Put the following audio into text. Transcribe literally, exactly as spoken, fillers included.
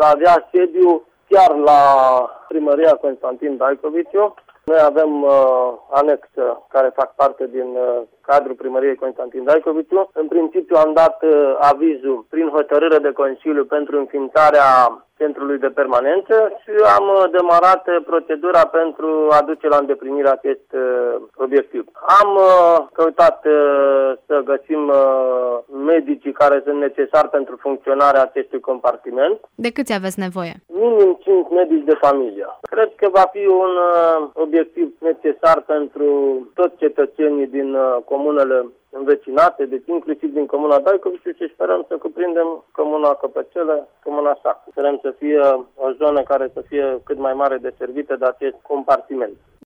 va avea sediu chiar la primăria Constantin Daikoviciu. Noi avem uh, anexă care fac parte din uh, cadrul primăriei Constantin Daikoviciu. În principiu am dat uh, avizul prin hotărâre de Consiliu pentru înființarea centrului de permanență și am uh, demarat uh, procedura pentru a duce la îndeplinire acest uh, obiectiv. Am uh, căutat uh, să găsim uh, medicii care sunt necesari pentru funcționarea acestui compartiment. De câți aveți nevoie? Minim cinci medici de familie. Cred că va fi un uh, obiectiv necesar pentru toți cetățenii din uh, comunele învecinate, deci inclusiv din comuna Daikoviciu, și sperăm să cuprindem comuna Căpăcele, comuna Sacu. Sperăm să fie o zonă care să fie cât mai mare deservită de acest compartiment.